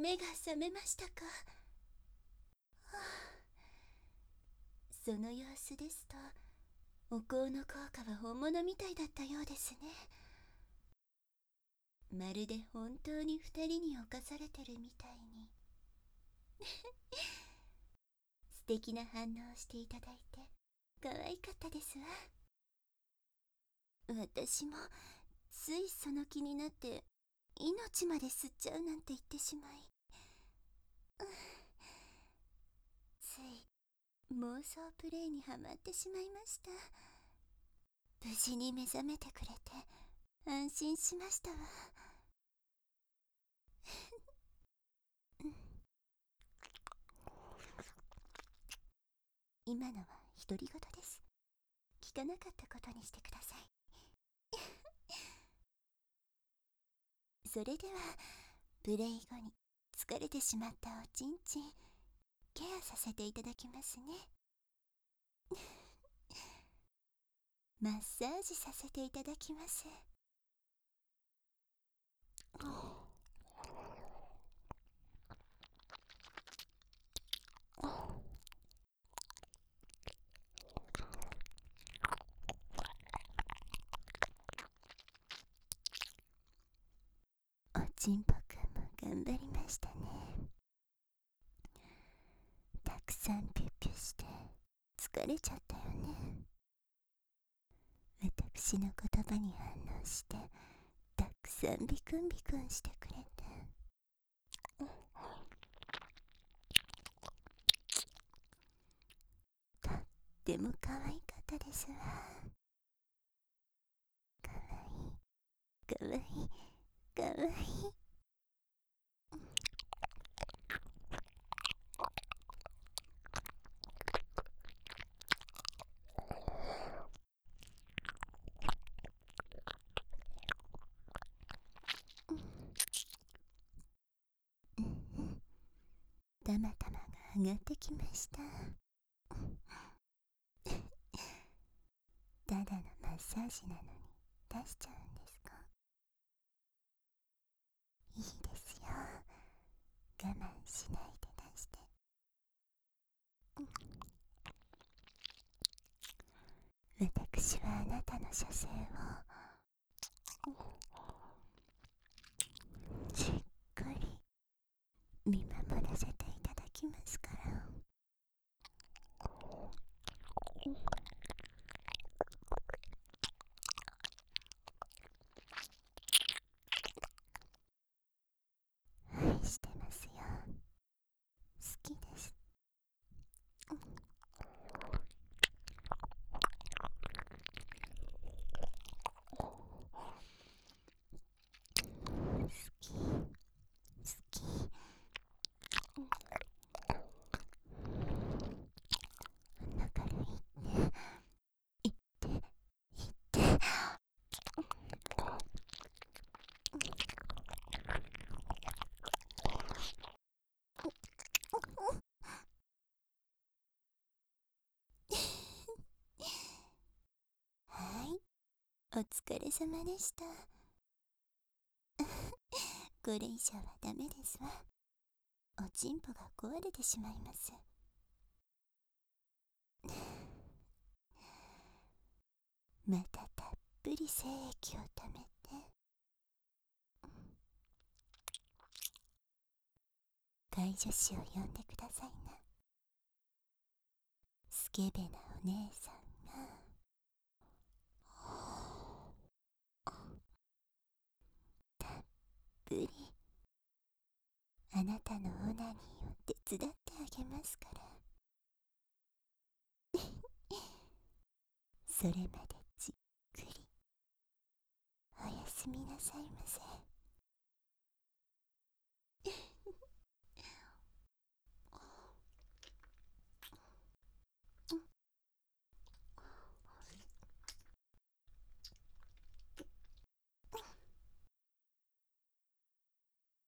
目が覚めましたか。はあ、その様子ですと、お香の効果は本物みたいだったようですね。まるで本当に二人に侵されてるみたいに。素敵な反応をしていただいて可愛かったですわ。私もついその気になって命まで吸っちゃうなんて言ってしまい、つい妄想プレイにはまってしまいました。無事に目覚めてくれて安心しましたわ。今のは独り言です。聞かなかったことにしてください。それではプレイ後に疲れてしまったおちんちんケアさせていただきますね。マッサージさせていただきます。おちんぽくんも頑張りましたね。たくさんピュッピュして疲れちゃったよね。私の言葉に反応してたくさんビクンビクンしてくれて、とっても可愛かったですわ。かわいいかわいいかわいい。たまたまが上がってきました。ただのマッサージなのに出しちゃうんですか。いいですよ、我慢しないで出して。私はあなたの射精をじっくり見守らせていただきますから。愛してますよ。好きです。好き好き。だから言って言って言って。はい、お疲れ様でした。これ以上はダメですわ。おちんぽが壊れてしまいます。またたっぷり精液をためて、介助士を呼んでくださいな。スケベなお姉さんがたっぷりあなたのオナニーを手伝ってあげますから。それまでじっくりおやすみなさいませ。